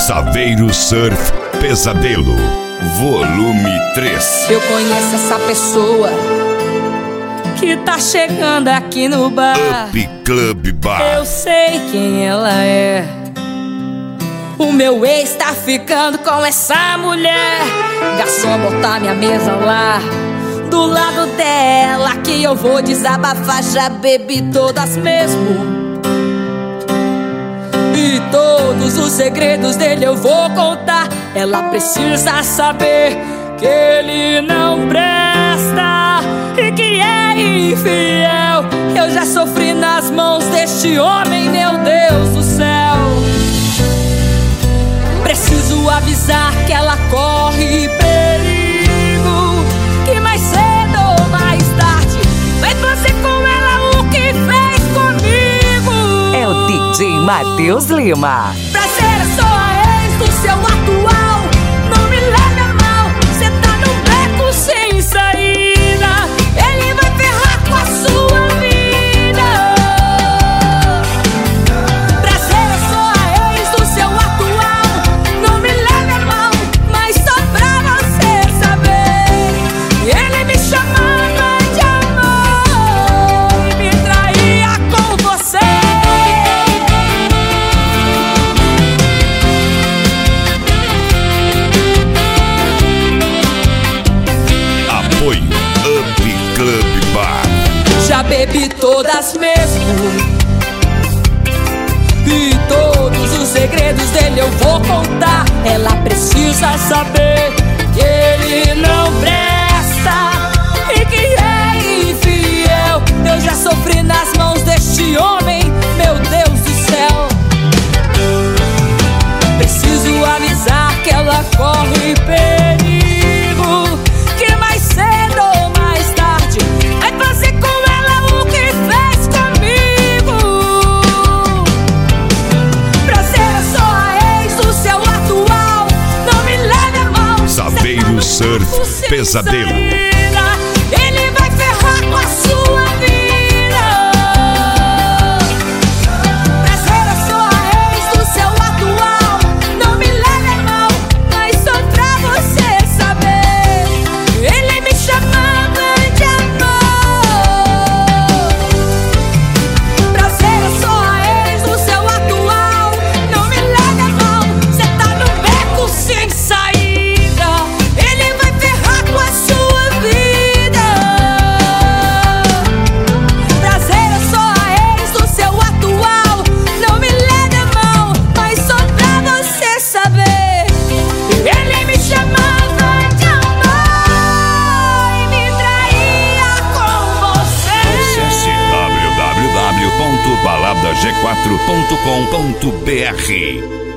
Saveiro Surf Pesadelo, volume 3. Eu conheço essa pessoa que tá chegando aqui no bar. Up Club Bar. Eu sei quem ela é. O meu ex tá ficando com essa mulher. Garçom, botar minha mesa lá do lado dela, que eu vou desabafar. Já bebi todas mesmo, e todos os segredos dele eu vou contar. Ela precisa saber que ele não presta e que é infiel. Eu já sofri nas mãos deste homem, meu Deus do céu. Preciso avisar que ela corre perigo, que mais cedo ou mais tarde vai fazer com ela o que fez comigo. É o DJ Matheus Lima. Prazer, eu sou a ex do seu atual. Não me leve a mal, cê tá num beco sem saída. Ele vai ferrar com a sua vida. Prazer, eu sou a ex do seu atual. Não me leve a mal, mas só pra você saber, ele me chamava de amor e me traía com você. Up Club Bar. Já bebi todas mesmo, e todos os segredos dele eu vou contar. Ela precisa saber que ele não presta e que é infiel. Eu já sofri nas mãos deste homem, meu Deus do céu. Preciso avisar que ela corre perigo, que mais cedo ou mais tarde vai fazer com ela o que fez comigo. Prazer, eu sou a ex do seu atual. Não me leve a mal, Saveiro Surf Pesadelo. ele vai ferrar com a sua vida. Prazer, eu sou a ex do seu atual. Não me leve a mal, mas só pra você saber, ele me chamava de amor. Prazer, eu sou a ex do seu atual. Não me leve a mal, cê tá num beco sem saída. Ele vai ferrar com a sua vida. Prazer, eu sou a ex do seu atual. Não me leve a mal, mas só pra você saber, ele me chamava de amor e me traía com você. Acesse www.baladag4.com.br.